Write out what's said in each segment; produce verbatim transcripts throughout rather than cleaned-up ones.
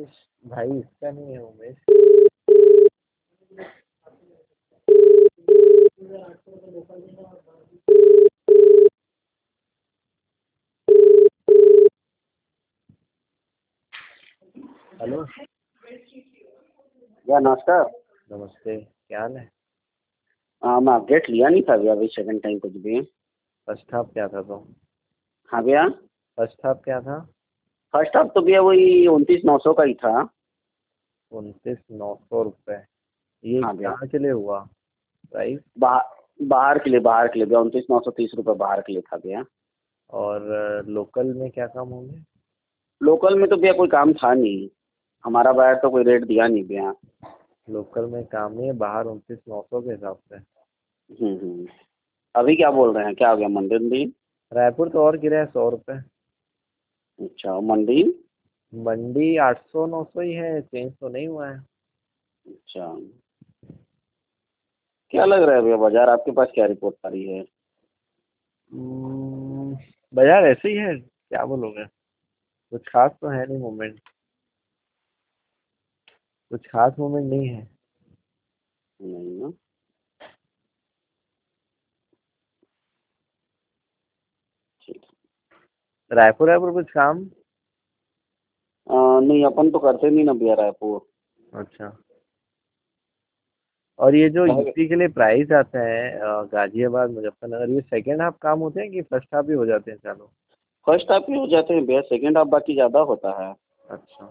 इस भाई इसका नहीं है उमेश। हेलो। भैया नमस्कार। नमस्ते, क्या हाल है? हाँ मैं अपडेट लिया नहीं था भैया अभी सेकंड टाइम कुछ भी। फर्स्ट हाफ क्या था तो? हाँ भैया फर्स्ट हाफ क्या था? फर्स्ट हाफ तो भैया वही उनतीस नौ सौ का ही था। उनतीस नौ सौ रुपये। ये हाँ भैया कहाँ के लिए हुआ प्राइस? बाहर बाहर के लिए बाहर के लिए भैया उनतीस नौ सौ तीस रुपये बाहर के लिए था भैया। और लोकल में क्या काम होंगे? लोकल में तो भैया कोई काम था नहीं, हमारा बायर तो कोई रेट दिया नहीं भैया। लोकल में काम नहीं है, बाहर उनतीस नौ सौ के हिसाब से। हम्म हम्म अभी क्या बोल रहे हैं, क्या हो गया मंदिर में? रायपुर तो और गिरा है सौ रुपये। अच्छा मंडी। मंडी आठ सौ नौ सौ ही है, चेंज तो नहीं हुआ है। अच्छा क्या लग रहा है भैया बाजार आपके पास क्या रिपोर्ट आ रही है? हम्म, बाजार ऐसे ही है, क्या बोलोगे। कुछ खास तो है नहीं मूवमेंट। कुछ खास मूवमेंट नहीं है। नहीं ना। ठीक रायपुर रायपुर कुछ काम? आ, नहीं अपन तो करते नहीं ना भैया रायपुर। अच्छा। और ये जो क्या- यूपी के लिए प्राइस आते हैं अ, गाजियाबाद मुजफ्फरनगर, ये सेकेंड हाफ काम होते हैं कि फर्स्ट हाफ भी हो जाते हैं चालू? फर्स्ट हाफ ही हो जाते हैं भैया, सेकंड हाफ बाकी ज़्यादा होता है। अच्छा,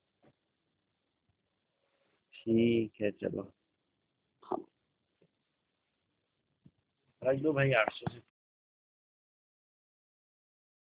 ठीक है चलो। हाँ रख दो भाई आठ सौ से।